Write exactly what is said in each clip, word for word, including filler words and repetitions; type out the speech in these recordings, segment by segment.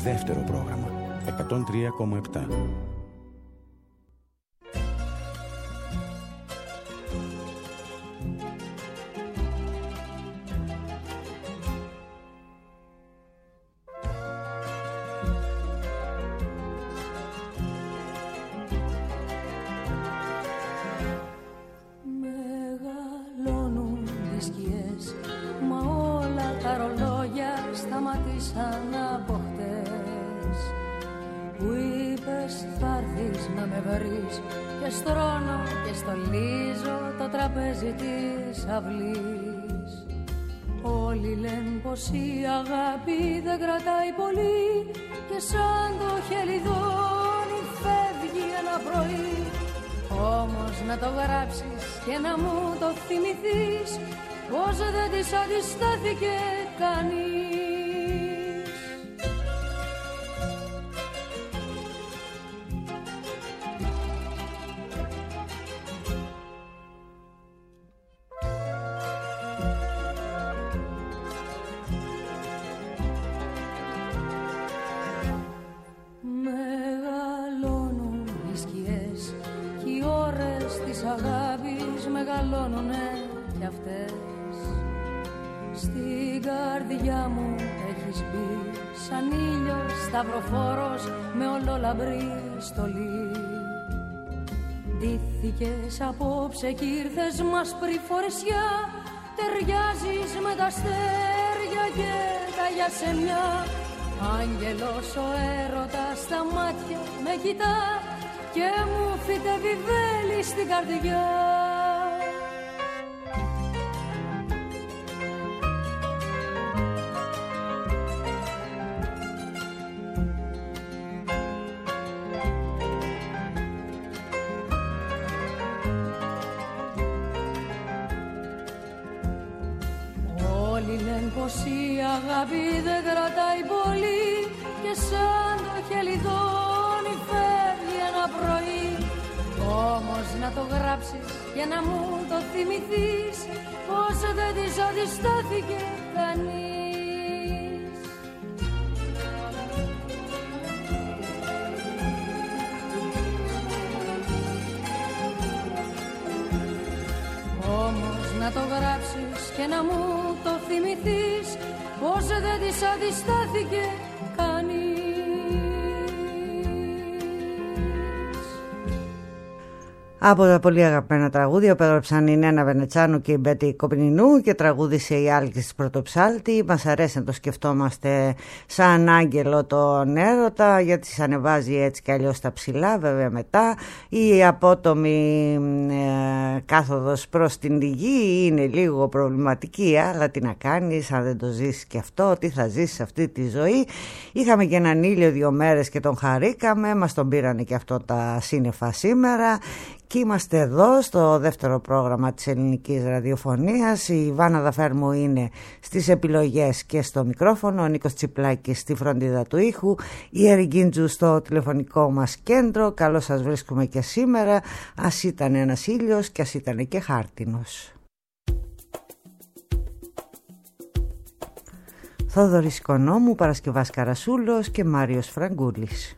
δεύτερο πρόγραμμα εκατόν τρία κόμμα επτά. Όλοι λένε πως η αγάπη δεν κρατάει πολύ και σαν το χελιδόνι φεύγει ένα πρωί. Όμως να το γράψεις και να μου το θυμηθείς πως δεν της αντιστάθηκε κανείς. Σταυροφόρος με ολόλαμπρη στολή. Ντύθηκες απόψε κι ήρθες μασπρή φορεσιά. Ταιριάζεις με τα αστέρια και τα γιασεμιά. Άγγελος ο έρωτας στα μάτια με κοιτά και μου φυτεύει βέλη στην καρδιά. Πως η αγάπη δεν κρατάει πολύ και σαν το χελιδόνι φεύγει ένα πρωί. Όμως να το γράψεις και να μου το θυμηθείς πως δεν της αντιστάθηκε κανείς. Όμως να το γράψεις και να μου το θυμηθείς πως δεν της αντιστάθηκε κανείς. Από τα πολύ αγαπημένα τραγούδια που έγραψαν η Νένα Βενετσάνου και η Μπέτη Κοπνινού και τραγούδισε η Άλκης Πρωτοψάλτη. Μας αρέσει να το σκεφτόμαστε σαν άγγελο τον έρωτα, γιατί σε ανεβάζει έτσι κι αλλιώς τα ψηλά. Βέβαια μετά η απότομη ε, κάθοδος προς την γη είναι λίγο προβληματική, αλλά τι να κάνεις αν δεν το ζήσεις και αυτό, τι θα ζήσεις αυτή τη ζωή. Είχαμε και έναν ήλιο δύο μέρες και τον χαρήκαμε, μας τον πήρανε και αυτό τα σύννεφα σήμερα. Και είμαστε εδώ στο δεύτερο πρόγραμμα της ελληνικής ραδιοφωνίας. Η Βάνα Δαφέρμου είναι στις επιλογές και στο μικρόφωνο, ο Νίκος Τσιπλάκης στη φροντίδα του ήχου, η Ερικίντζου στο τηλεφωνικό μας κέντρο. Καλώς σας βρίσκουμε και σήμερα, ας ήταν ένας ήλιος και ας ήταν και χάρτινος. Θόδωρης Οικονόμου, Παρασκευάς Καρασούλος και Μάριος Φραγκούλης.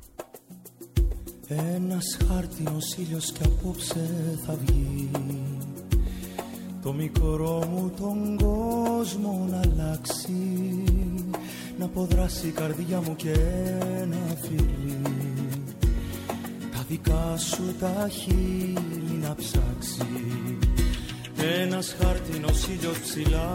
Ένας χάρτινος ήλιος κι απόψε θα βγει, το μικρό μου τον κόσμο να αλλάξει, να αποδράσει η καρδιά μου και ένα φιλί, τα δικά σου τα χείλη να ψάξει. Ένας χάρτινος ήλιος ψηλά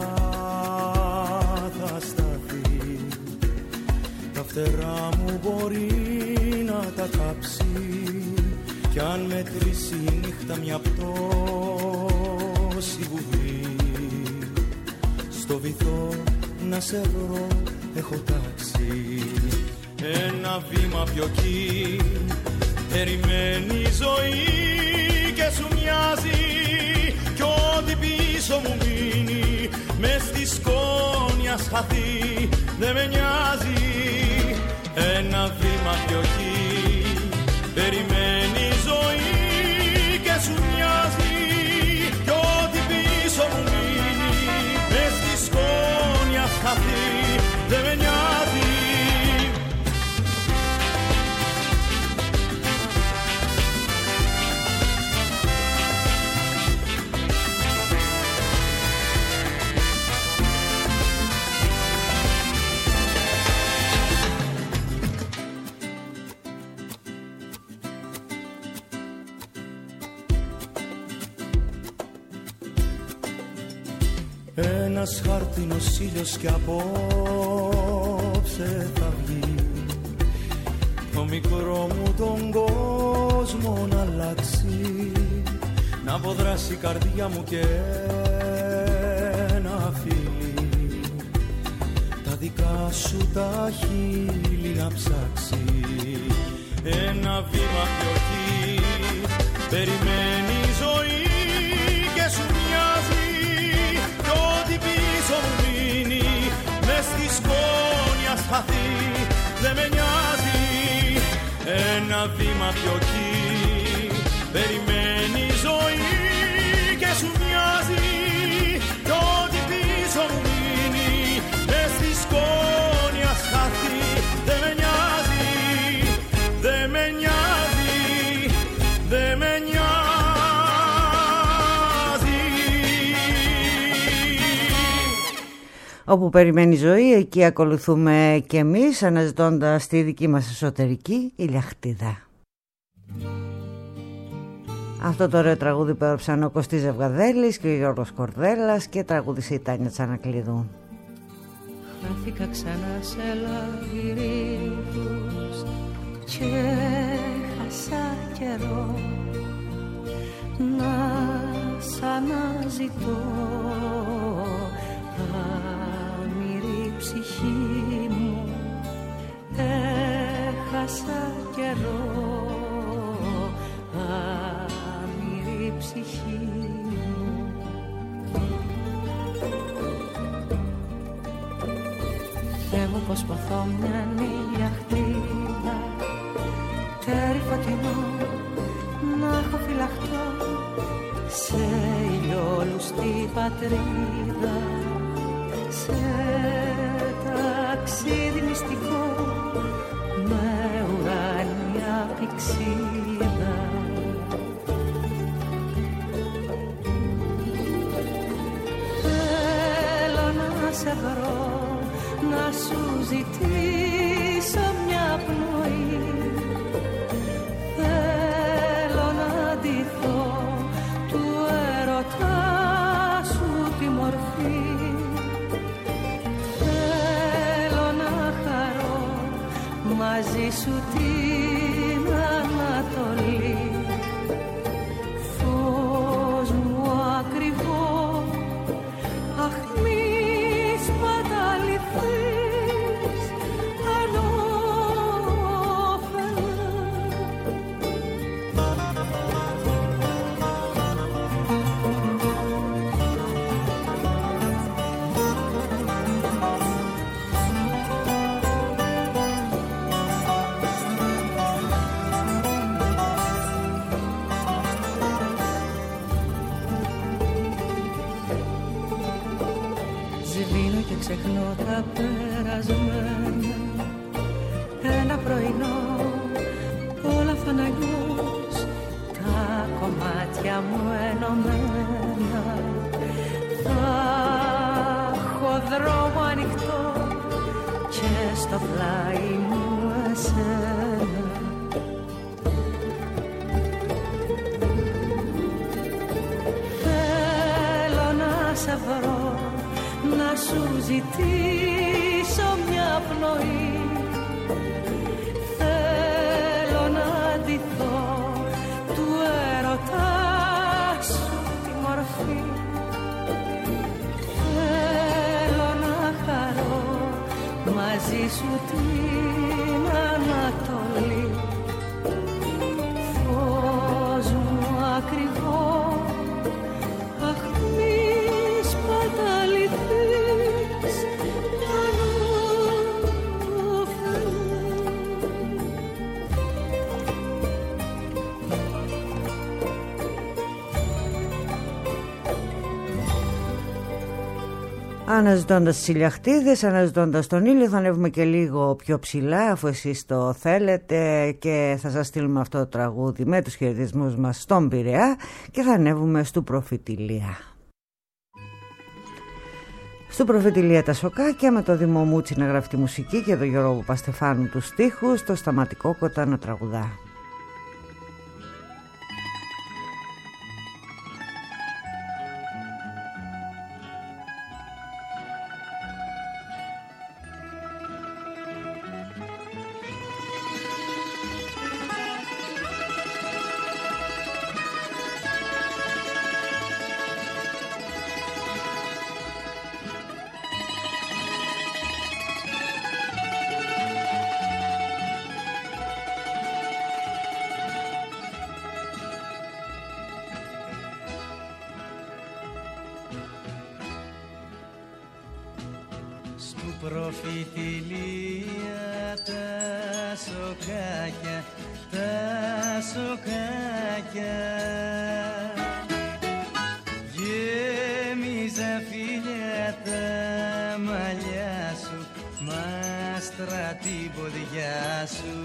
θα σταθεί, τα φτερά μου μπορεί να τα κάψει, κι αν μετρήσει η νύχτα μια πτώση βουβή, στο βυθό να σε βρω έχω τάξει. Ένα βήμα πιο εκεί περιμένει η ζωή και σου μοιάζει, κι ό,τι πίσω μου μείνει μες στη σκόνη ας χαθεί, δεν με νοιάζει. Ένα βήμα πιο εκεί περιμένει η ζωή και σου μοιάζει, κι ό,τι πίσω μου μείνει μες στη σκόνη ας χαθεί, δεν με νοιάζει. ένας χάρτινος ήλιος κι απόψε θα βγει το μικρό μου τον κόσμο να αλλάξει, να αποδράσει η καρδιά μου και να φύγει τα δικά σου τα χείλη να ψάξει. Ένα βήμα πιο εκεί περιμένει η ζωή και σου μοιάζει κι ό,τι πίσω μου μείνει μες στη σκόνη ας χαθεί, δεν με νοιάζει. Ένα βήμα πιο εκεί περιμένει η ζωή και σου μοιάζει κι ό,τι πίσω μου μείνει μες στη σκόνη ας χαθεί, δεν με νοιάζει, δεν με νοιάζει, δεν με νοιάζει. Όπου περιμένει η ζωή, εκεί ακολουθούμε και εμείς, αναζητώντας τη δική μας εσωτερική ηλιαχτίδα. Αυτό το ωραίο τραγούδι που έγραψαν ο Κωστής Ζευγαδέλης και ο Γιώργος Κορδέλας και τραγούδισε η Τάνια Τσανακλείδου. Χάθηκα ξανά σε λαβυρίνθους και χάσα καιρό να σ' αναζητώ. Άμυρη ψυχή μου, έχασα καιρό. Άμυρη ψυχή μου. Θεέ μου πως ποθώ μια ηλιαχτίδα, τέρι φωτεινό να έχω φυλαχτώ σε ηλιόλουστη πατρίδα, σε ταξίδι μυστικό με ουράνια πηξίδα. Θέλω να σε βρω, να σου ζητήσω μια πνοή. Θέλω να ντυθώ του έρωτά σου τη μορφή. Θέλω να χαρώ μαζί σου την Ανατολή. Φως μου ακριβό, αχ μη σπαταληθείς ανώφελα. Σβήνω και ξεχνώ τα περασμένα. Ένα πρωινό όλα φαναγιώς, τα κομμάτια μου ενωμένα. Θα έχω δρόμο ανοιχτό και στο πλάι μου εσένα. Θέλω να σε βρω, να σου ζητήσω μια πνοή. Θέλω να ντυθώ του έρωτά σου τη μορφή. Θέλω να χαρώ μαζί σου την Ανατολή. Φως μου ακριβό, αχ μη σπαταληθείς ανώφελα. Αναζητώντας τις ηλιαχτίδες, αναζητώντας τον ήλιο, θα ανέβουμε και λίγο πιο ψηλά αφού εσείς το θέλετε και θα σας στείλουμε αυτό το τραγούδι με τους χαιρετισμούς μας στον Πειραιά και θα ανέβουμε στο Προφητηλία. Στο Προφητηλία τα σοκάκια με το Δήμο Μούτσι να γράφει τη μουσική και τον Γιώργο Παστεφάνου τους στίχους, το Σταματικό Κοτά να τραγουδά. Στου προφητηλία τα σοκάκια, τα σοκάκια γέμιζα φίλια τα μαλλιά σου, μάστρα την ποδιά σου.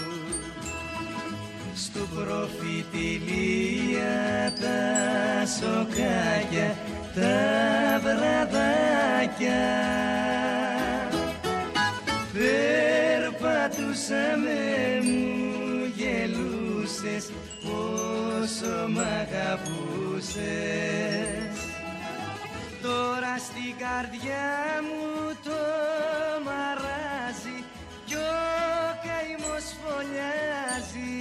Στου προφητηλία τα σοκάκια, τα βραδάκια περπατούσαμε, μου γελούσες πόσο μ' αγαπούσες. Τώρα στην καρδιά μου το μαράζει κι ο καημός φωλιάζει.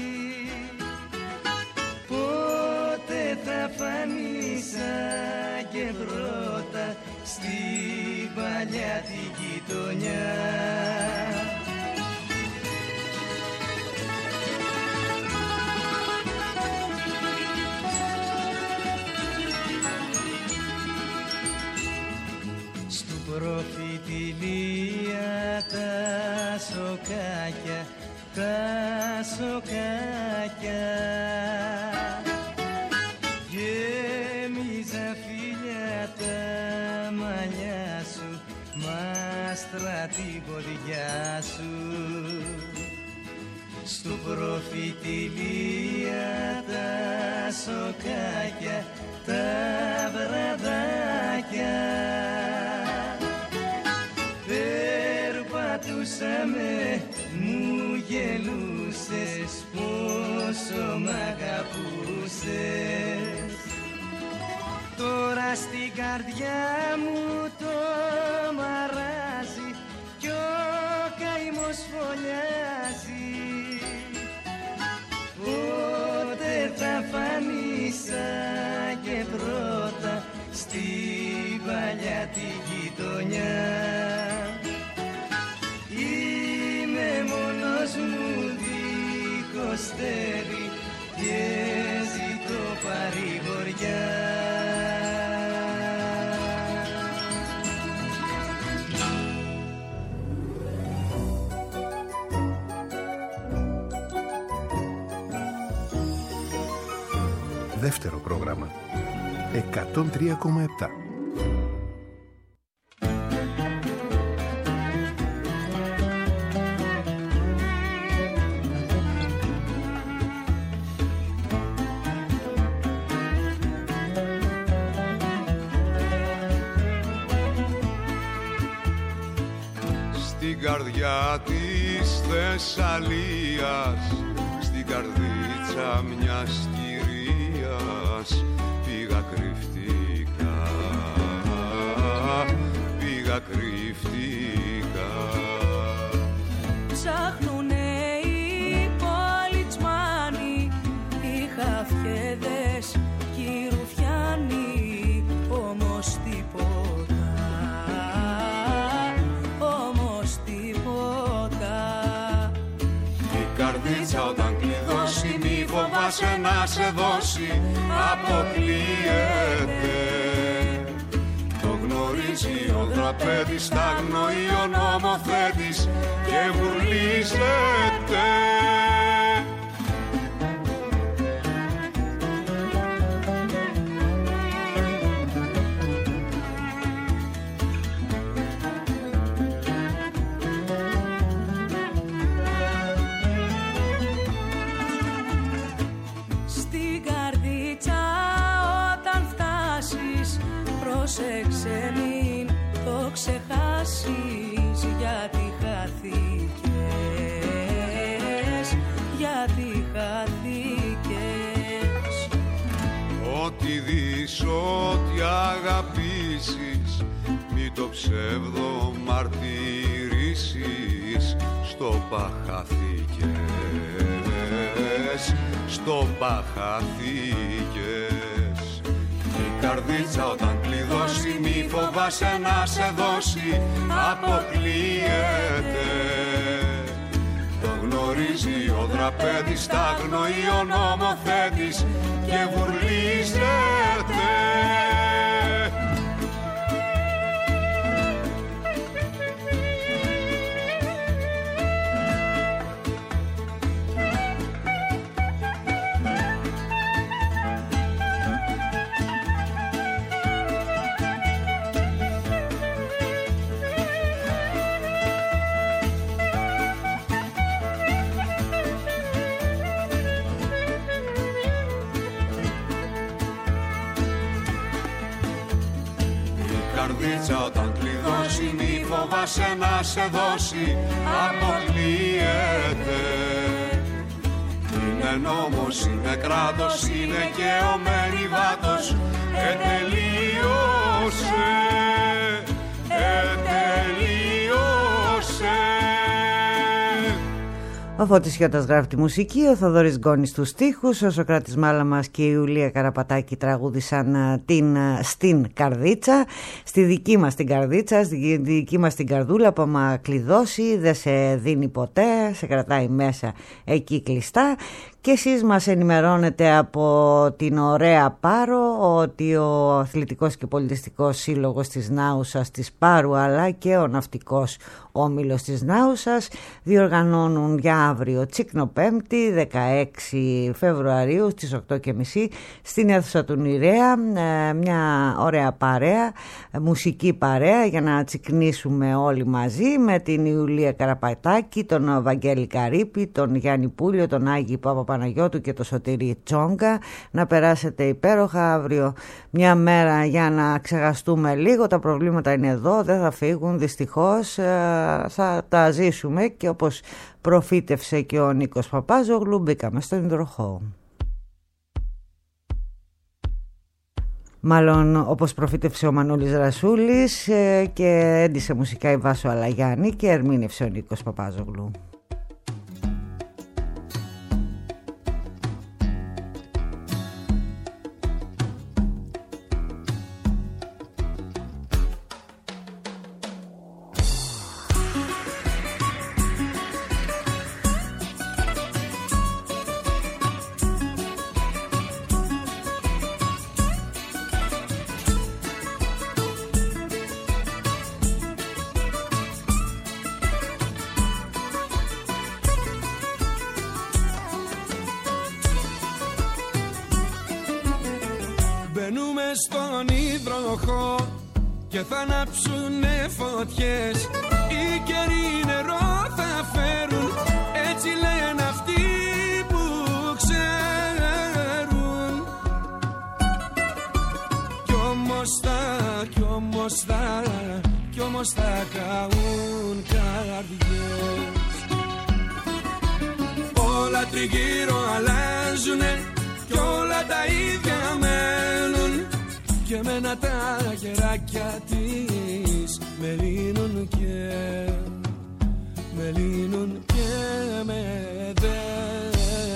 Πότε θα φανείς σαν και πρώτα στην παλιά τη γειτονιά. Στου προφητηλία τα σοκάκια, τα σοκάκια γέμιζα φίλια τα μαλλιά σου, μάστρα την ποδιά σου. Στου προφητηλία τα σοκάκια, τα βραδάκια περπατούσαμε, μου γελούσες πόσο μ' αγαπούσες. Τώρα στην καρδιά μου το μαράζει κι ο καημός φωλιάζει. Πότε θα φανείς σαν και πρώτα στην παλιά τη γειτονιά. Είμαι μόνος μου δίχως στέρι και ζητώ παρηγοριά. Δεύτερο πρόγραμμα εκατόν τρία κόμμα επτά. Στην καρδιά της Θεσσαλίας, στην καρδίτσα μιας κυρίας πήγα κρυφτήκα, πήγα κρυφτήκα. Ψάχνουνε οι πολιτσμάνοι, οι χαφιέδες κι οι ρουφιάνοι, όμως τίποτα, όμως τίποτα. Η καρδίτσα όταν κλειδώσει μη φοβάσαι να σε δώσει, αποκλείεται. Το γνωρίζει ο δραπέτης, τα αγνοεί ο νομοθέτης και βουρλίζεται. Πρόσεξε μην το ξεχάσεις, γιατί χάθηκες, γιατί χάθηκες. Ό,τι δεις, ό,τι αγαπήσεις, μη το ψεύδο μαρτυρήσεις, στο παχαθήκες, στο παχαθήκες. Η καρδίτσα όταν κλειδώσει μη φοβάσαι να σε δώσει, αποκλείεται. Το γνωρίζει ο δραπέτης, τα αγνοεί ο νομοθέτης και βουρλίζεται. καρδίτσα όταν κλειδώσει, μη φοβάσαι να σε δώσει, αποκλείεται. Είναι νόμος, είναι κράτος, είναι και ο μεριδάτος, ετελείωσε, ετελείωσε. Ο Φώτης Χιώτας γράφει τη μουσική, ο Θοδωρής Γκόνης τους στίχους, ο Σωκράτης Μάλαμας και η Ιουλία Καραπατάκη τραγούδησαν την «Στην Καρδίτσα», στη δική μας την καρδίτσα, στη δική μας την καρδούλα που άμα κλειδώσει δεν σε δίνει ποτέ, σε κρατάει μέσα εκεί κλειστά. Και εσείς μας ενημερώνετε από την ωραία Πάρο ότι ο Αθλητικός και Πολιτιστικός Σύλλογος της Νάουσας της Πάρου αλλά και ο Ναυτικός Όμιλος της Νάουσας διοργανώνουν για αύριο Τσικνοπέμπτη δεκαέξι Φεβρουαρίου στις οκτώ και μισή στην αίθουσα του Νηρέα μια ωραία παρέα, μουσική παρέα για να τσικνήσουμε όλοι μαζί με την Ιουλία Καραπατάκη, τον Βαγγέλη Καρύπη, τον Γιάννη Πούλιο, τον Άγη Παπαπαναγιώτου και το Σωτήρη Τσόγκα. Να περάσετε υπέροχα αύριο μια μέρα για να ξεχαστούμε λίγο. Τα προβλήματα είναι εδώ, δεν θα φύγουν δυστυχώς, θα τα ζήσουμε και όπως προφήτευσε και ο Νίκος Παπάζογλου μπήκαμε στον υδροχό. Μάλλον όπως προφήτευσε ο Μανούλης Ρασούλης και έντυσε μουσικά η Βάσο Αλαγιάννη και ερμήνευσε ο Νίκος Παπάζογλου. Στον υδροχό και θα ανάψουνε φωτιές, οι καιροί νερό θα φέρουν, έτσι λένε αυτοί που ξέρουν. Κι όμως θα, κι όμως θα, κι όμως θα καούν καρδιές. Όλα τριγύρω αλλάζουνε κι όλα τα ίδια μένουν, και εμένα τα χεράκια της με λύνουν και με λύνουν και με δένουν.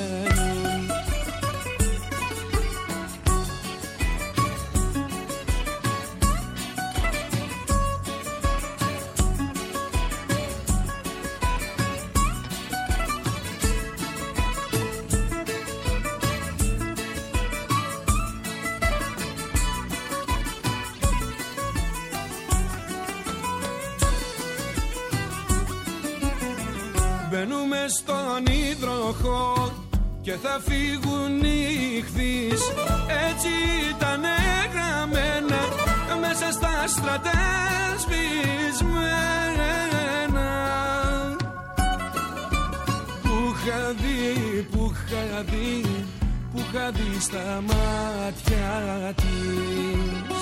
Μπαίνουμε στον υδροχό και θα φύγουν οι χθείς, έτσι ήταν γραμμένα μέσα στα στρατά σβησμένα. Που είχα δει, που είχα δει, που είχα δει στα μάτια της.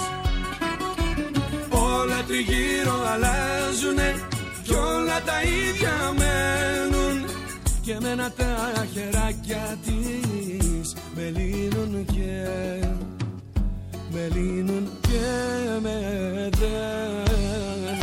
Όλα τριγύρω αλλάζουνε κι όλα τα ίδια μένουν, και εμένα τα χεράκια της με λύνουν και με λύνουν και με δένουν.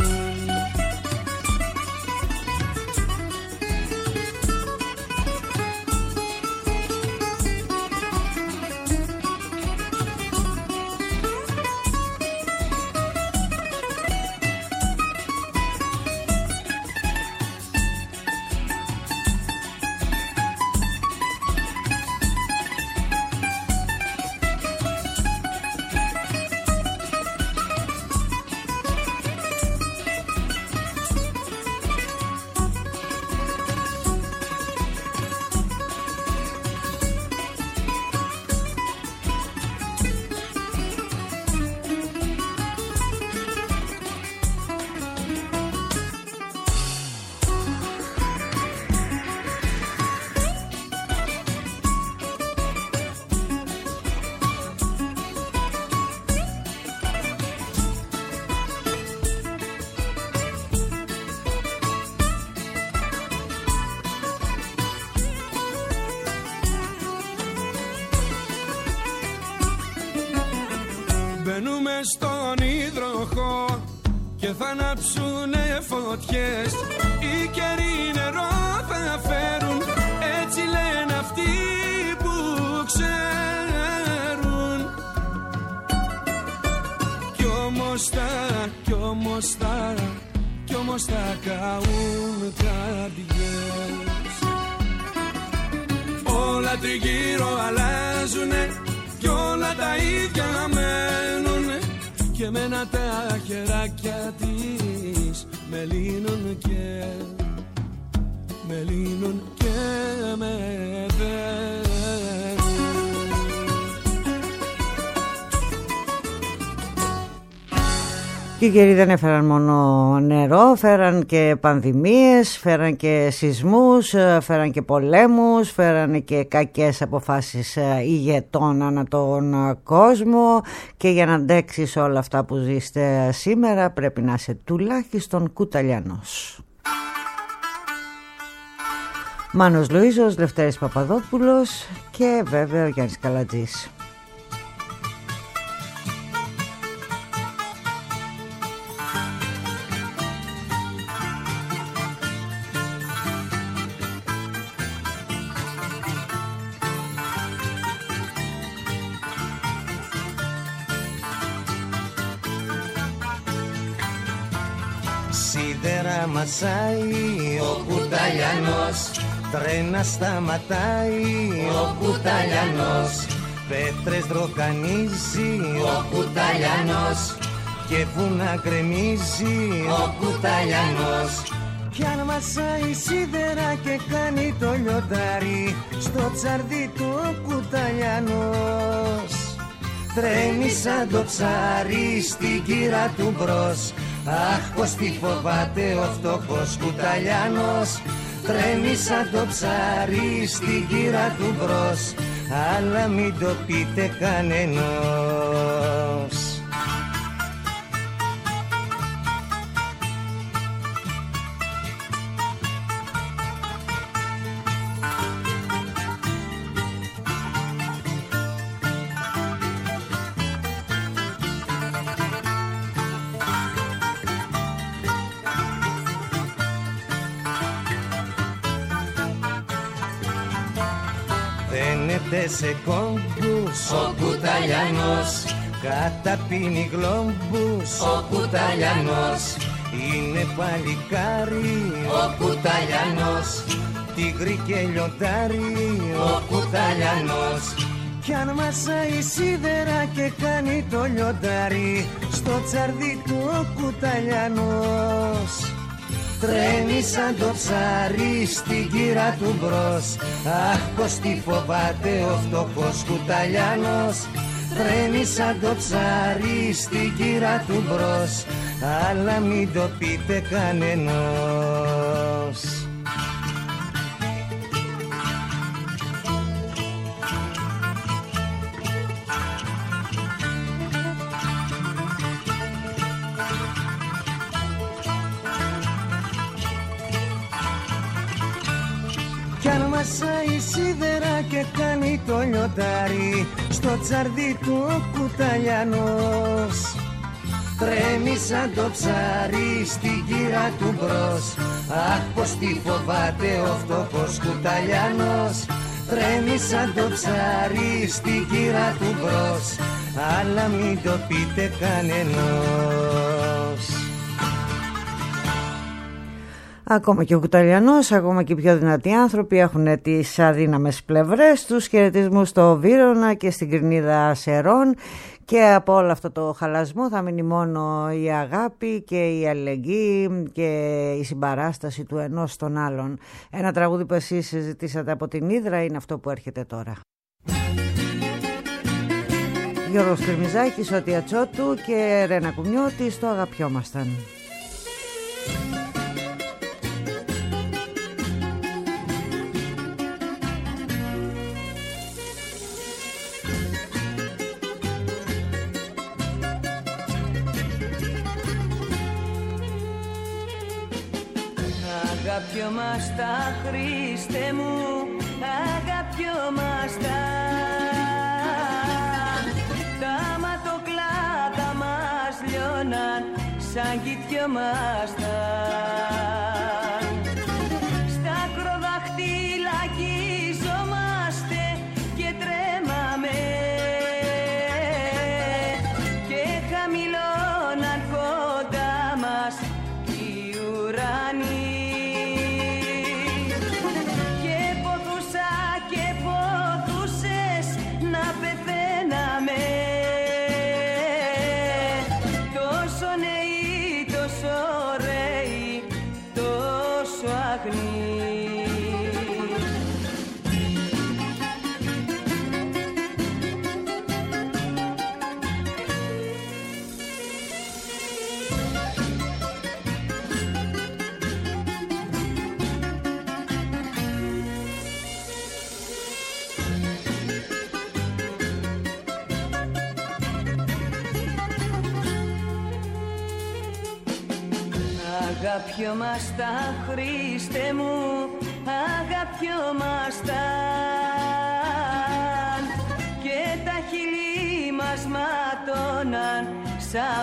θα ανάψουνε φωτιές. Οι καιροί νερό θα φέρουν, έτσι λένε αυτοί που ξέρουν. Κι όμως θα, κι όμως θα, κι όμως θα καούν καρδιές. Όλα τριγύρω αλλάζουνε κι όλα τα ίδια μένουνε, και μένα τα χεράκια της με λύνουν και με λύνουν και με δένουν. Και οι καιροί δεν έφεραν μόνο νερό, φέραν και πανδημίες, φέραν και σεισμούς, φέραν και πολέμους, φέραν και κακές αποφάσεις ηγετών ανά τον κόσμο, και για να αντέξεις όλα αυτά που ζήστε σήμερα πρέπει να είσαι τουλάχιστον κουταλιανός. Μάνος Λουίζος, Λευτέρης Παπαδόπουλος και βέβαια ο Γιάννης Καλατζής. Σίδερα μασάει ο κουταλιανός, τρένα σταματάει ο κουταλιανός, πέτρες δροκανίζει ο κουταλιανός και βουνά γκρεμίζει ο κουταλιανός. Κι αν μασάει σίδερα και κάνει το λιοντάρι, στο τσαρδί του ο κουταλιανός τρέμει σαν το ψάρι στην κύρα του μπρος. Αχ, πως τι φοβάται ο φτωχός κουταλιανός, τρέμει σαν το ψάρι στην κύρα του μπρος, αλλά μην το πείτε κανενός. Δένεται σε κόμπους ο κουταλιανός, καταπίνει γλόμπους ο κουταλιανός, είναι παλικάρι ο κουταλιανός, τίγρη και λιοντάρι ο κουταλιανός. Κι αν μασάει σίδερα και κάνει το λιοντάρι, στο τσαρδί του ο κουταλιανός τρέμει σαν το ψάρι στην κύρα του μπρος. Αχ, πως τι φοβάται ο φτωχός κουταλιανός, τρέμει σαν το ψάρι στην κύρα του μπρος, αλλά μην το πείτε κανενός. Κι αν μασάει σίδερα και κάνει το λιοντάρι, στο τσαρδί του ο κουταλιανός τρέμει σαν το ψάρι στην κύρα του μπρος. Αχ, πως τι φοβάται ο φτωχός κουταλιανός, τρέμει σαν το ψάρι στην κύρα του μπρος, αλλά μην το πείτε κανενός. Ακόμα και ο κουταλιανός, ακόμα και οι πιο δυνατοί άνθρωποι έχουν τις αδύναμες πλευρές τους. Χαιρετισμούς στο Βύρωνα και στην Κρινίδα Σερών. Και από όλο αυτό το χαλασμό θα μείνει μόνο η αγάπη και η αλληλεγγύη και η συμπαράσταση του ενός στον άλλον. Ένα τραγούδι που εσείς ζητήσατε από την Ύδρα είναι αυτό που έρχεται τώρα. Γιώργος Κρυμιζάκης, Ότια Τσότου και Ρένα Κουμιώτη στο Αγαπιόμασταν. Αγαπιόμαστα, Χριστέ μου, αγαπιόμαστα. Τα ματοκλάτα μας λιώναν σαν κοιτιόμασταν. Στα ακροδαχτύλα κιζόμαστε και τρέμαμε και χαμηλώναν κοντά μας οι ουρανοί. Και ποθούσα και ποθούσες να πεθαίναμε, τόσο νέοι, τόσο ωραίοι, τόσο αγνοί. Αγαπιόμασταν, Χριστέ μου, αγαπιόμασταν και τα χείλη μας ματώναν σαν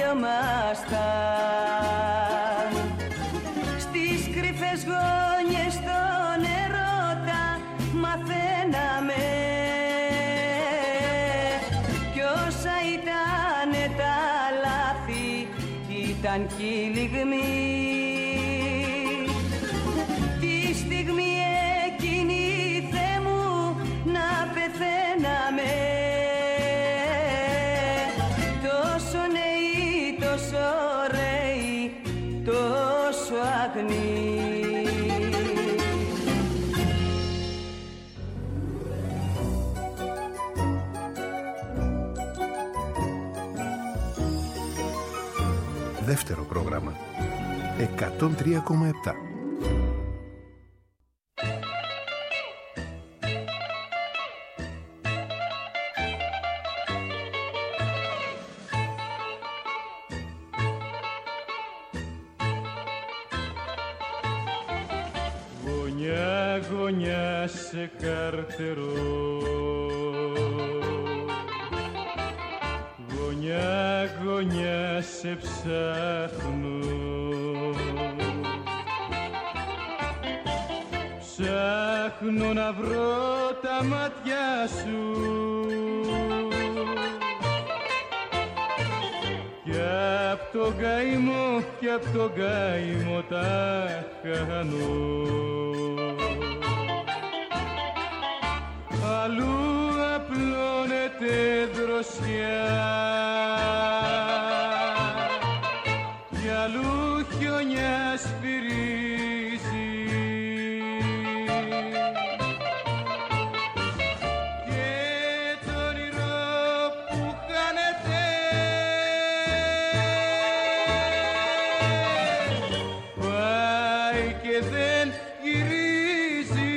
φιλιόμασταν. Στις κρυφές γωνιές των ερώτα μαθαίναμε κι όσα ήτανε τα λάθη ήταν κι η λιγμή. Τη στιγμή εκείνη, Θεέ μου, να πεθαίναμε, τόσο νέοι, τόσο ωραίοι, τόσο αγνοί. Δεύτερο πρόγραμμα εκατόν τρία κόμμα επτά. Γωνιά, γωνιά σε καρτερό, γωνιά, γωνιά σε ψάχνω, ψάχνω να βρω τα μάτια σου κι απ' τον καημό, κι απ' τον καημό τα χάνω. Αλλού απλώνεται δροσιά κι αλλού χιονιά σφυρίζει και το όνειρο που χάνεται πάει και δεν γυρίζει.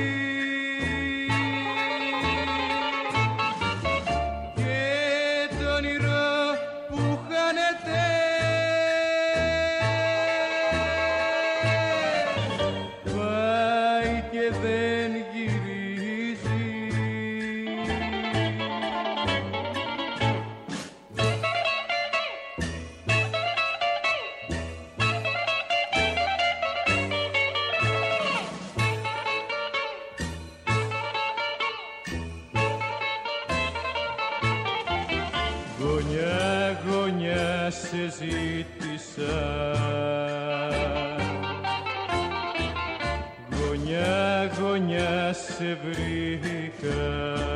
Γωνιά, γωνιά σε ζήτησα, γωνιά, γωνιά σε βρήκα,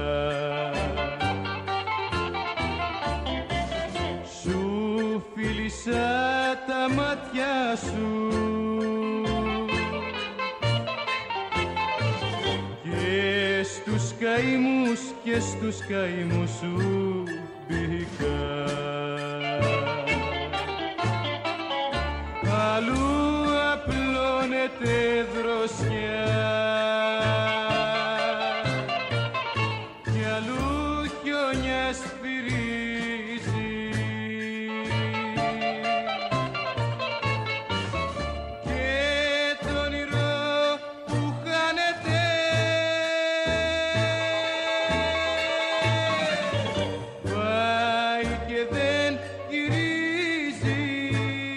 σου φίλησα τα μάτια σου και στους καημούς και στους καημούς σου μπήκα. Αλλού απλώνεται δροσιά κι αλλού χιόνια σφυρίζει και το όνειρο που χάνεται πάει και δεν γυρίζει.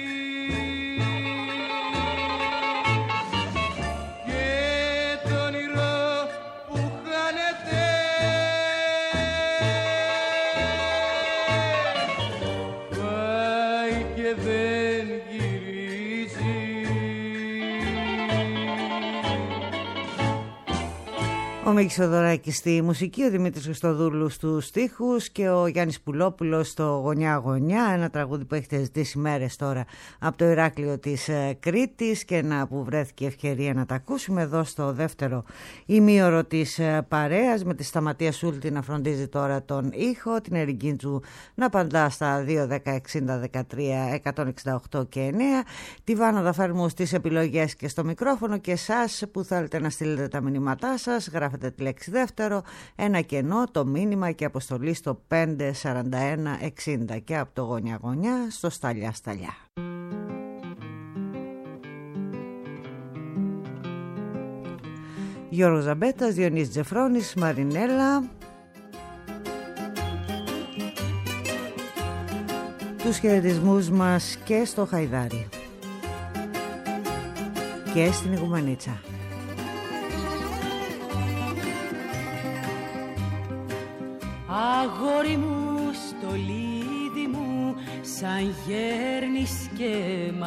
Ο Μίκης Θοδωράκης στη μουσική, ο Δημήτρης Χριστοδούλου στους στίχους και ο Γιάννης Πουλόπουλος στο Γωνιά Γωνιά, ένα τραγούδι που έχετε ζητήσει μέρες τώρα από το Ηράκλειο της Κρήτης και να που βρέθηκε ευκαιρία να τα ακούσουμε εδώ στο δεύτερο ημίωρο της παρέας, με τη Σταματία Σούλτη να φροντίζει τώρα τον ήχο, την Ερικίντζου να απαντά στα δύο δέκα εξήντα δεκατρία εκατόν εξήντα οκτώ και εννέα, τη Βάνα Δαφέρμου στις επιλογές και στο μικρόφωνο, και εσάς που θέλετε να στείλετε τα μηνύματά σας, γράφετε τη λέξη δεύτερο, ένα κενό, το μήνυμα και αποστολή στο πέντε σαράντα ένα εξήντα, και από το Γωνιά Γωνιά στο Σταλιά Σταλιά. Γιώργος Ζαμπέτας, Διονύσης Τζεφρόνης, Μαρινέλα. Τους χαιρετισμούς μας και στο Χαϊδάρι και στην Ιγουμανίτσα. Αγόρι μου, στολίδι μου, σαν γέρνεις και μ'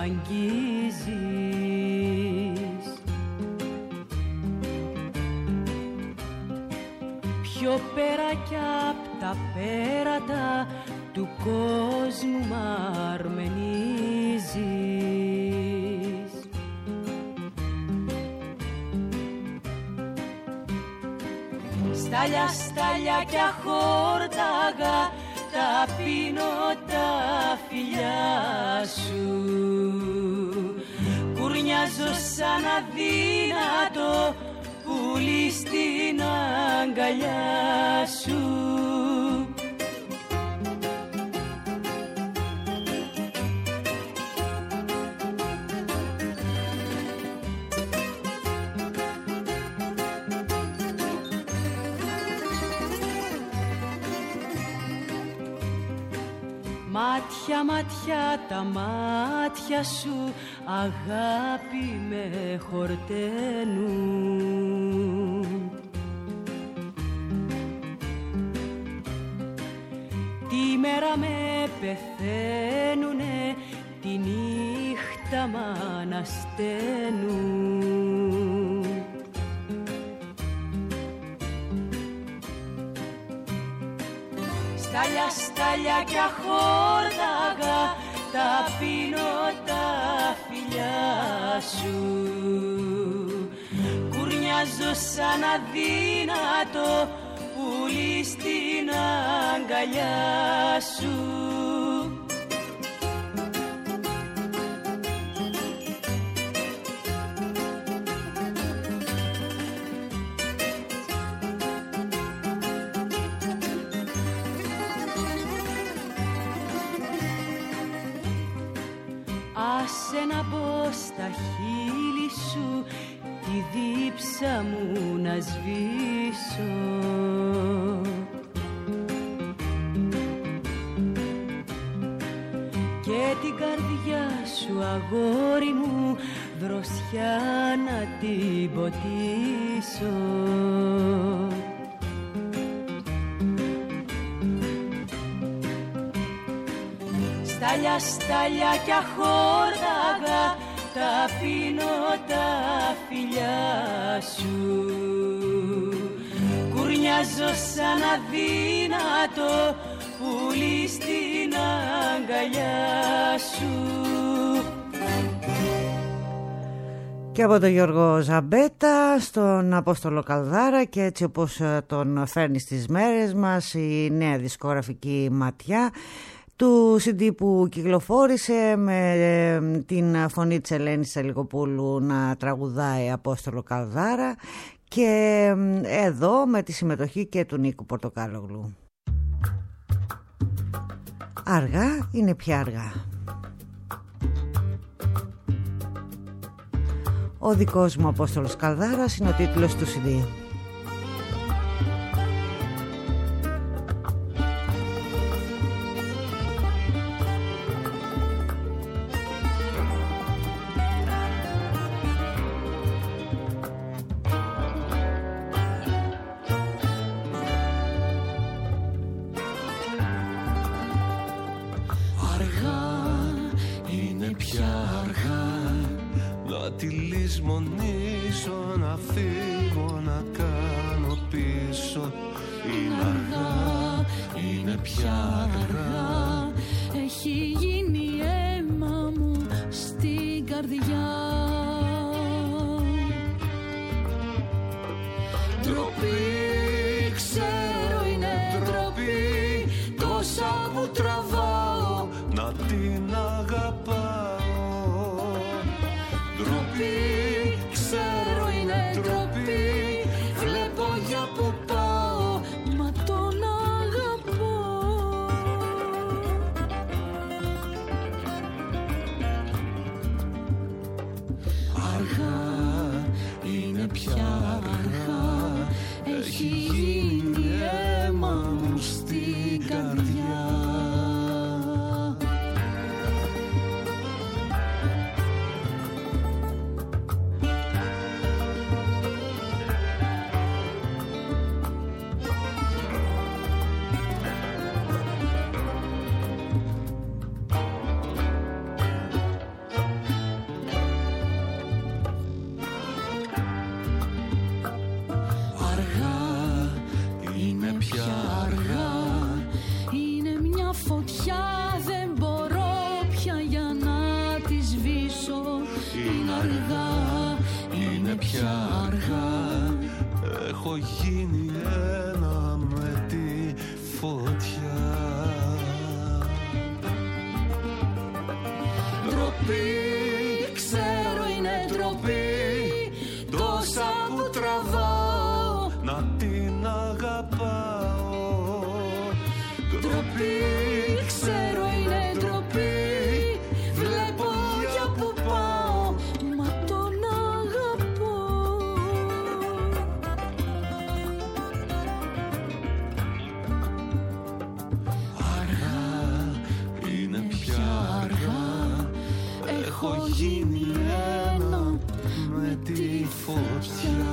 αγγίζεις. Πιο πέρα κι απ' τα πέρατα του κόσμου μ' αρμενίζεις. Στάλια, στάλια κι αχόρταγα, τα πίνω τα φιλιά σου. Κουρνιάζω σαν αδύνατο πουλί στην αγκαλιά σου. Μάτια, μάτια, τα μάτια σου αγάπη με χορταίνουν. Τη μέρα με πεθαίνουνε, τη νύχτα μ' ανασταίνουν. Στάλια, στάλια κι αχόρταγα, τα πίνω τα φιλιά σου. Κουρνιάζω σαν αδύνατο πουλί στην αγκαλιά σου. Άσε να μπω στα χείλη σου, τη δίψα μου να σβήσω. Και την καρδιά σου, αγόρι μου, δροσιά να την ποτίσω. Στάλια, στάλια κι αχόρταγα, τα πίνω τα φιλιά σου. Κουρνιάζω σαν αδύνατο πουλί στην αγκαλιά σου. Και από τον Γιώργο Ζαμπέτα στον Απόστολο Καλδάρα, και έτσι όπως τον φέρνει στις μέρες μας η νέα δισκογραφική ματιά του σι ντι που κυκλοφόρησε με την φωνή της Ελένης Αλικοπούλου να τραγουδάει Απόστολο Καλδάρα, και εδώ με τη συμμετοχή και του Νίκου Πορτοκάλογλου. Αργά είναι πια αργά. Ο δικός μου Απόστολος Καλδάρας είναι ο τίτλος του σι ντι. Τη λησμονήσω, να φύγω, να κάνω πίσω. Είναι αργά, είναι πια αργά. Έχει γίνει αίμα μου στην καρδιά. Ντροπή, ξέρω είναι ντροπή, τόσα που τραβάω να την αγαπάω. Ντροπή, ξέρω είναι ντροπή, βλέπω για που πάω, μα τον αγαπώ. Αργά, είναι πια αργά, έχει γίνει αίμα μου στην καρδιά. Έχω γίνει ένα με τη φωτιά. Ντροπή, ξέρω είναι ντροπή, τόσα που τραβάω να την αγαπάω. Ντροπή, ξέρω είναι ντροπή, βλέπω για που πάω, μα τον αγαπώ. Έχω γίνει ένα με τη φωτιά.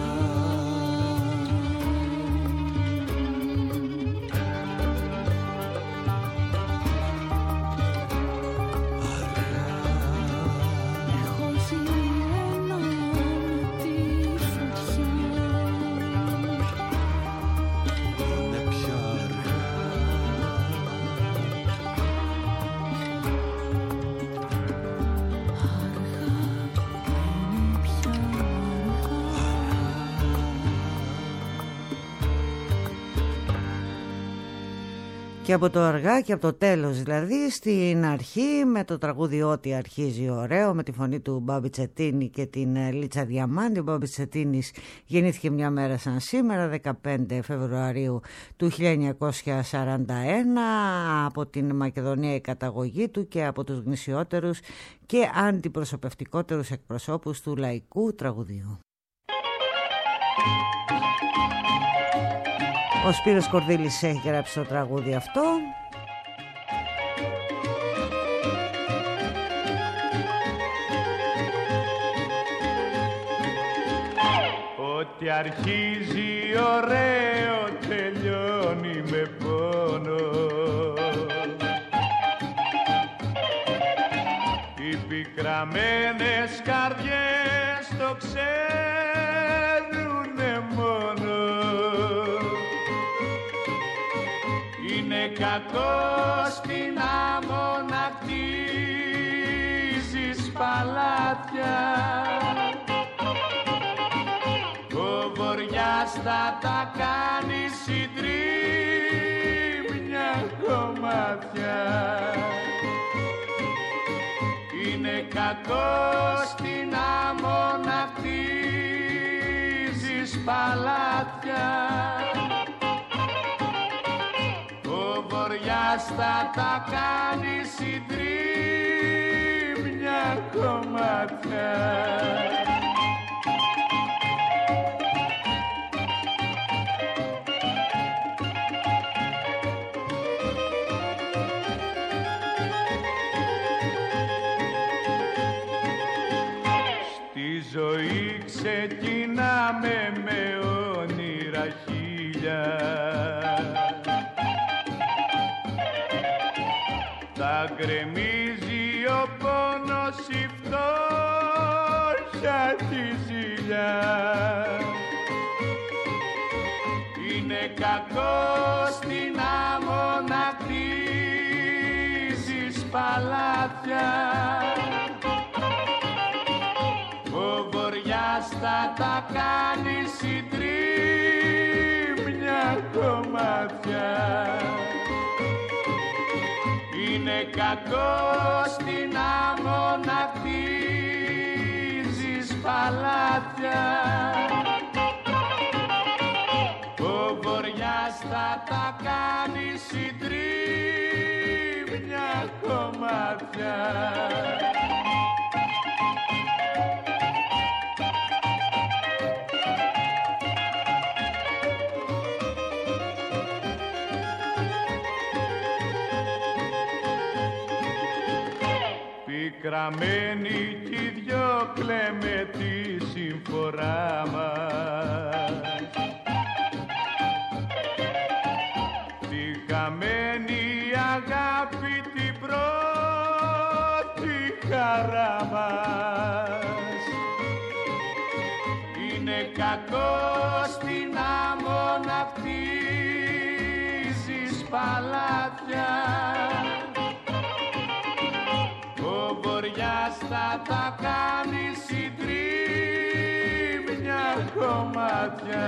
Και από το αργά και από το τέλος, δηλαδή στην αρχή με το τραγούδι Ό,τι αρχίζει ωραίο, με τη φωνή του Μπάμπη Τσετίνη και την Λίτσα Διαμάντη. Ο Μπάμπη Τσετίνης γεννήθηκε μια μέρα σαν σήμερα, δεκαπέντε Φεβρουαρίου του χίλια εννιακόσια σαράντα ένα, από την Μακεδονία η καταγωγή του και από τους γνησιότερους και αντιπροσωπευτικότερους εκπροσώπους του λαϊκού τραγουδιού. Ο Σπύρος Κορδίλης έχει γράψει το τραγούδι αυτό. Ό,τι αρχίζει ωραίο τελειώνει με πόνο. Οι πικραμένες καρδιές το ξέρουνε μόνο. Είναι κακό στην άμμο να χτίζεις παλάτια. Ο Βοριάς θα τα κάνει συντρίμμια κομμάτια. Είναι κακό στην άμμο να χτίζεις παλάτια. Ο Βοριάς θα τα κάνει συντρίμμια κομμάτια. Στη ζωή ξεκινάμε με όνειρα χίλια. Θα γκρεμίζει ο πόνος, η φτώχεια τη ζήλια. κακό στην άμμο να κτίζεις παλάτια. Ο βοριάς θα τα κάνει συντρίμμια κομμάτια. Είναι κακό στην άμμο να κτίζεις παλάτια. Ο βοριάς θα τα κάνει συντρίμμια κομμάτια. Πικραμένοι κι οι δυο κλαίμε τη συμφορά μας. Τη χαμένη αγάπη την πρώτη χαρά μας. Είναι κακό στην άμμο να κτίζεις παλάτια. Ο βοριάς θα τα κάνει συντρίμμια κομμάτια.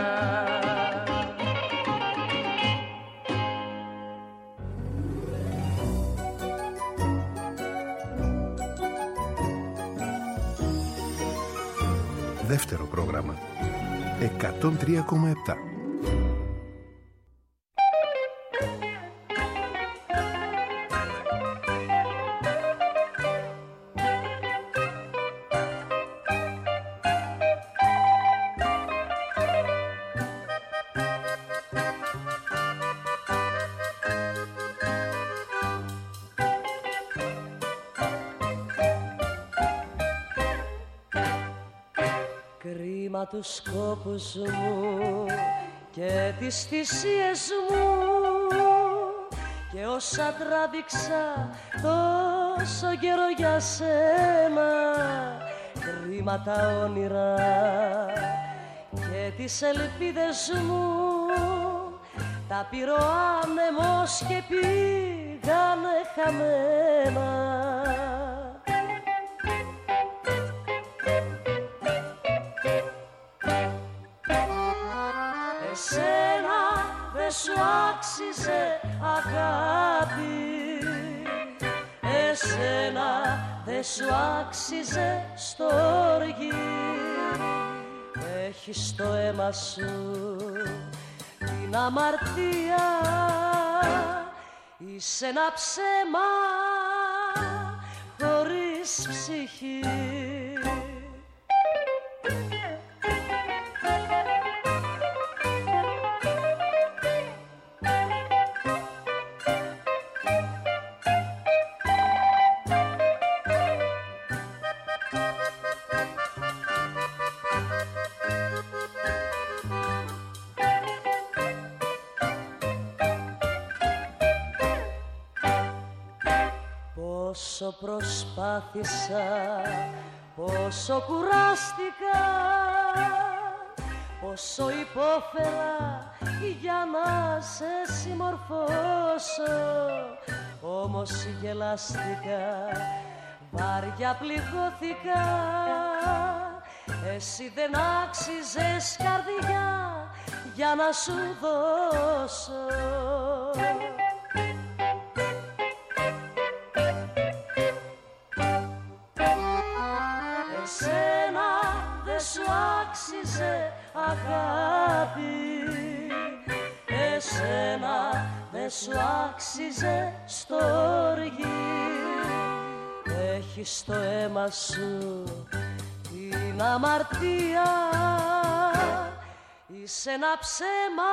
Δεύτερο πρόγραμμα εκατόν τρία κόμμα επτά. Τους κόπους μου και τις θυσίες μου και όσα τράβηξα τόσο καιρό για σένα. Κρίμα τα όνειρα και τις ελπίδες μου, τα πήρε ο άνεμος και πήγανε χαμένα. Σου άξιζε αγάπη, εσένα δε σου άξιζε στοργή. Έχεις στο αίμα σου την αμαρτία, είσαι ένα ψέμα χωρίς ψυχή. Πόσο προσπάθησα, πόσο κουράστηκα, πόσο υπόφερα για να σε συμμορφώσω. Όμως γελάστηκα, βάρια πληγώθηκα, εσύ δεν άξιζες καρδιά για να σου δώσω. Εσένα δεν σου άξιζε αγάπη, εσένα δεν σου άξιζε στοργή. Έχεις στο αίμα σου την αμαρτία, είσαι ένα ψέμα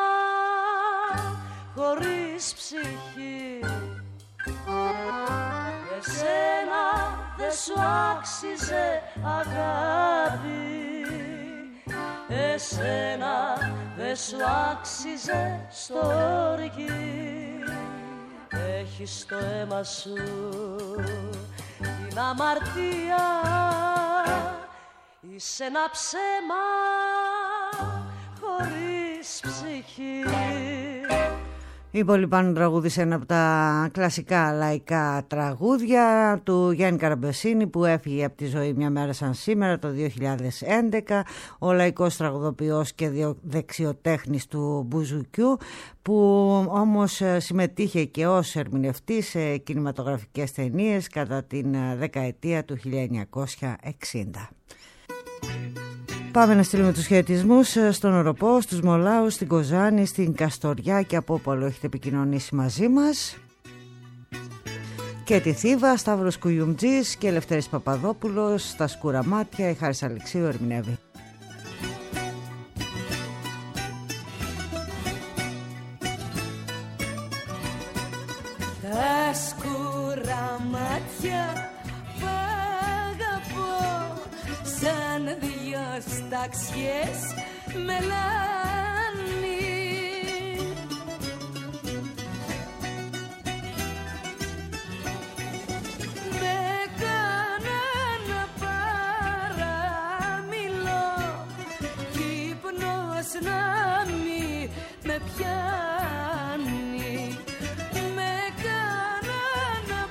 χωρίς ψυχή. Εσένα δεν σου άξιζε αγάπη, εσένα δεν σου άξιζε στοργή. Έχεις στο αίμα σου την αμαρτία, είσαι ένα ψέμα χωρίς ψυχή. Η Πολυπάνου τραγούδισε ένα από τα κλασικά λαϊκά τραγούδια του Γιάννη Καραμπεσίνη, που έφυγε από τη ζωή μια μέρα σαν σήμερα το δύο χιλιάδες έντεκα, ο λαϊκός τραγουδοποιός και δεξιοτέχνης του μπουζουκιού, που όμως συμμετείχε και ως ερμηνευτής σε κινηματογραφικές ταινίες κατά την δεκαετία του χίλια εννιακόσια εξήντα. Πάμε να στείλουμε τους χαιρετισμούς στον Οροπό, στους Μολάους, στην Κοζάνη, στην Καστοριά και από όπου άλλο έχετε επικοινωνήσει μαζί μας. Και τη Θήβα, Σταύρος Κουιουμτζής και Ελευθέρης Παπαδόπουλος, στα Σκούρα Μάτια, η Χάρης Αλεξίου ερμηνεύει. Τα σκούρα μάτια σαν δυο σταξιές μελάνι, με κάναν να παραμιλώ κι ύπνος να μη με πιάνει, με κάναν να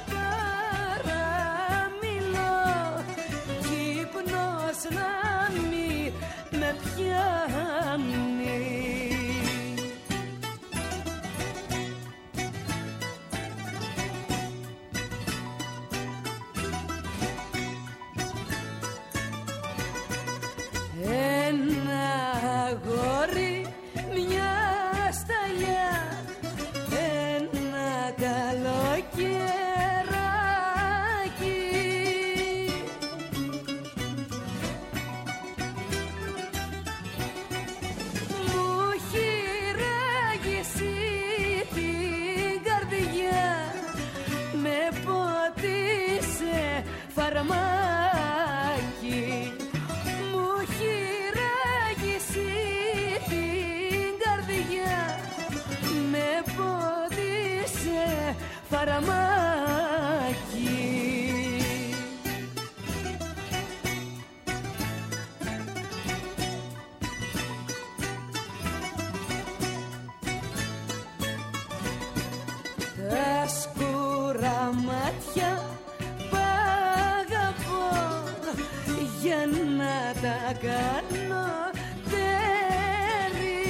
παραμιλώ κι ύπνος να μη με πιάνει. Ένα αγόρι, μια σταλιά, ένα καλοκαιράκι, μου έχει ράγισει την καρδιά, με ποτίσε φαρμάκι, μου έχει ράγισει την καρδιά, με ποτίσε φαρμάκι. Τα σκούρα μάτια π' αγαπώ για να τα κάνω τέρι.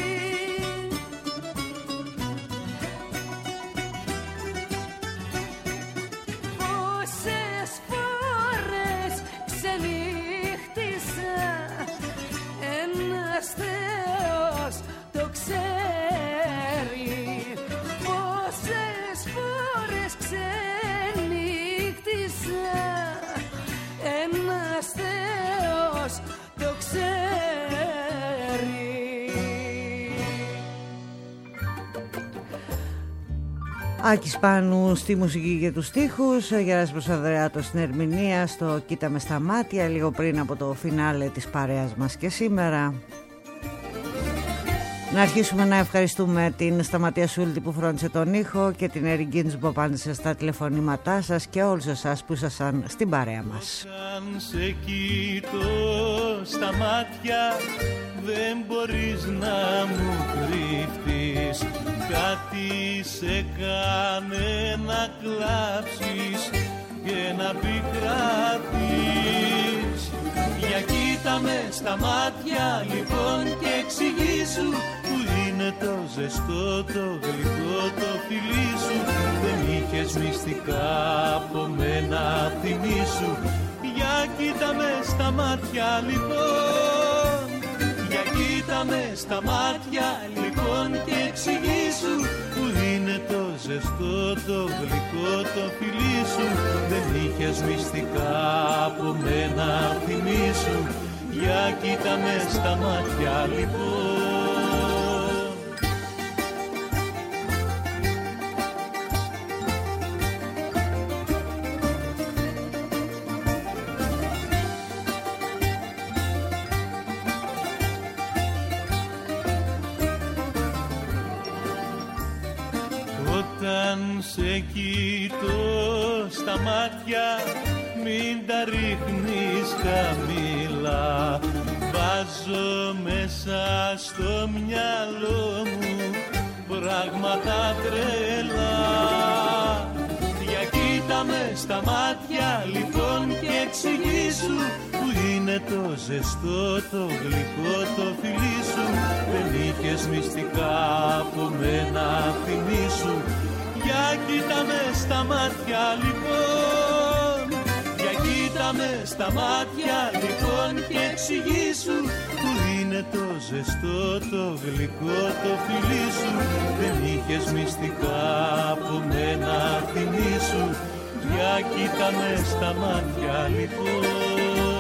Πόσες φορές ξενύχτησα, ένας Θεός το ξέρει. Πόσες φορές ξενύχτησα, ένας Θεός το ξέρει. Άκης Πάνου στη μουσική και τους στίχους, Γεράσιμος Ανδρεάτος στην ερμηνεία στο Κοίτα με στα μάτια, λίγο πριν από το φινάλε της παρέας μας και σήμερα. Να αρχίσουμε να ευχαριστούμε την Σταματία Σούλτη που φρόντισε τον ήχο και την Ερη Γκίνης που απάντησε στα τηλεφωνήματά σας και όλους εσάς που ήσασταν στην παρέα μας. Όταν σε κοιτώ στα μάτια δεν μπορείς να μου κρύφτεις, κάτι σε κάνε να κλάψεις και να πικραθείς. Για κοίτα με στα μάτια λοιπόν και εξηγήσου που είναι το ζεστό, το γλυκό, το φιλί σου. Δεν είχες μυστικά από μένα, θυμήσου. Για κοίτα με στα μάτια λοιπόν, για κοίτα με στα μάτια λοιπόν και εξηγήσου που είναι το ζεστό, το γλυκό, το φιλί σου. Δεν είχες μυστικά από μένα, θυμήσου. Για κοίτα με στα μάτια λοιπόν. Όταν σε κοιτώ στα μάτια μην τα ρίχνεις χαμηλά. Βάζω μέσα στο μυαλό μου πράγματα τρελά. Για κοίτα με στα μάτια λοιπόν και εξηγήσου που είναι το ζεστό, το γλυκό, το φιλί σου. Δεν είχες μυστικά από μένα θυμίσου. Για κοίτα με στα μάτια λοιπόν, για κοίτα με στα μάτια λοιπόν και εξηγήσου που είναι το ζεστό, το γλυκό, το φιλί σου. Δεν είχες μυστικά από μένα θυμίσου. Για κοίτα με στα μάτια λοιπόν.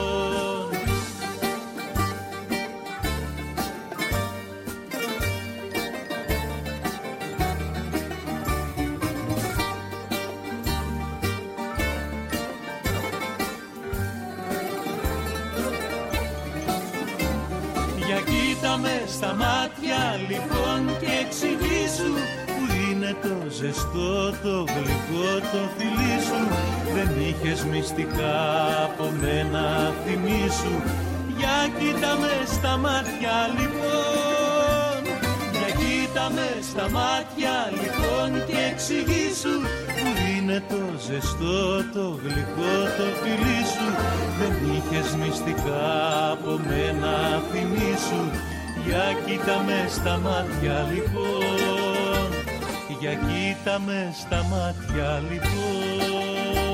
Στα μάτια λοιπόν και εξηγήσου που είναι το ζεστό, το γλυκό, το φιλί σου. Δεν είχες μυστικά από μένα θυμίσου. Για κοίτα με στα μάτια λοιπόν, για κοίτα με στα μάτια λοιπόν και εξηγήσου που είναι το ζεστό, το γλυκό, το φιλί σου. Δεν είχες μυστικά από μένα θυμίσου. Για κοίτα με στα μάτια λοιπόν, για κοίτα με στα μάτια λοιπόν.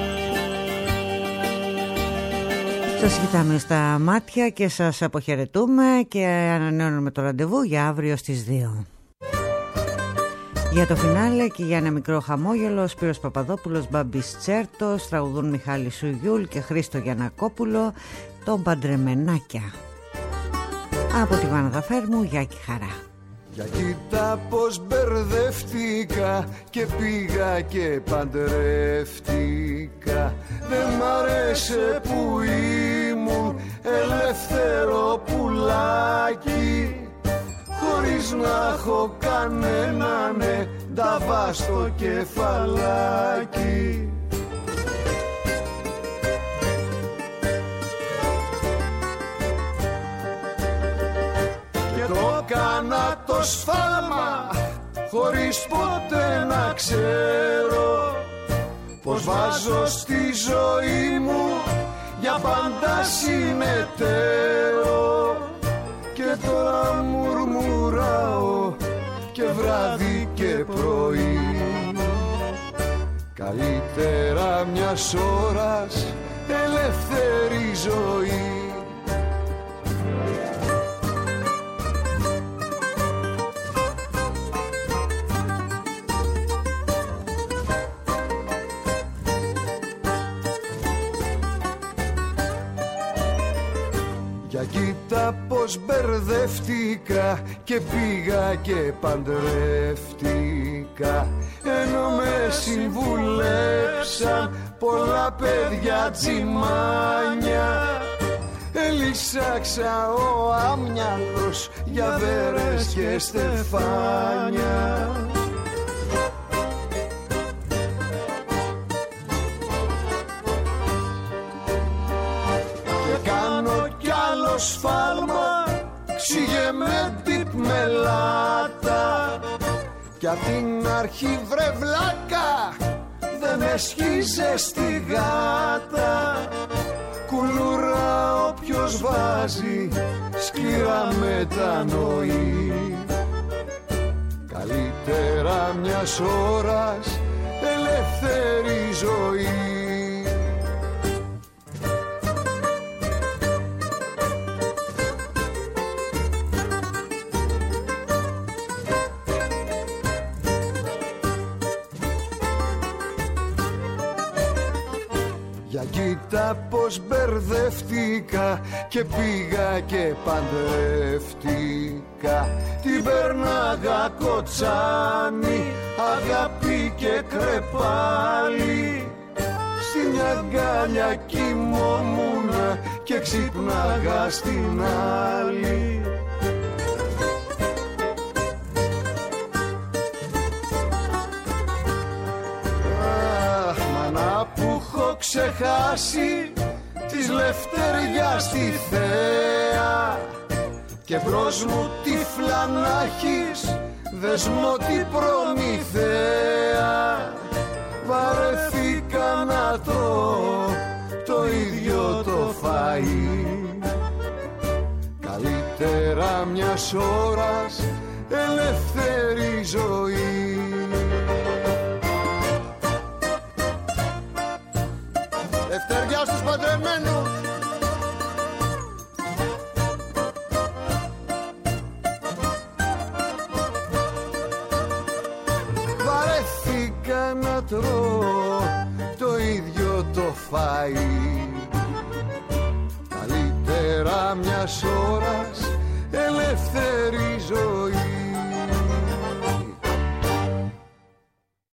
Σας κοιτάμε στα μάτια και σας αποχαιρετούμε και ανανεώνουμε το ραντεβού για αύριο στις δύο. Για το φινάλε και για ένα μικρό χαμόγελο, Σπύρος Παπαδόπουλος, Μπάμπης Τσέρτος, τραγουδούν Μιχάλη Σουγιούλ και Χρήστο Γιαννακόπουλο, το Παντρεμενάκια. Από τη Βάννα Φέρμου, Γιάκη Χαρά. Για κοίτα πως μπερδεύτηκα και πήγα και παντρεύτηκα. Δεν μ' αρέσε που ήμουν ελεύθερο πουλάκι, χωρίς να έχω κανέναν νταβά στο κεφαλάκι. Το κάνα το σφάλμα χωρίς ποτέ να ξέρω πως βάζω στη ζωή μου για πάντα συνεταίρο. Και τώρα μουρμουράω και βράδυ και πρωί, καλύτερα μιας ώρας ελεύθερη ζωή. Για κοίτα πως μπερδεύτηκα και πήγα και παντρεύτηκα, ενώ με συμβουλέψαν πολλά παιδιά τσιμάνια. Ελισσάξα ο άμυαλος για βέρες και στεφάνια. Σφάλμα, ξύγε με τύπ μελάτα. Κι απ' την αρχή βρε βλάκα δεν εσχίζε στη γάτα. Κουλούρα όποιος βάζει σκληρά μετανοεί. Καλύτερα μιας ώρας ελεύθερη ζωή. Για κοίτα πως μπερδεύτηκα και πήγα και παντρεύτηκα. Την περνάγα κοτσάνι, αγάπη και κρεπάλι. Στην αγκάλια κοιμόμουνα και ξύπναγα στην άλλη. Ξεχάσει της λευτεριάς τη θέα και μπρος μου τυφλά να έχεις δεσμότη Προμηθέα. Βαρεθήκα να τρώω το ίδιο το φαΐ. Καλύτερα μιας ώρας ελεύθερη ζωή. Ευτεριά στους παντρεμένους. Βαρέθηκα να τρώω το ίδιο το φαΐ. Καλύτερα μιας ώρας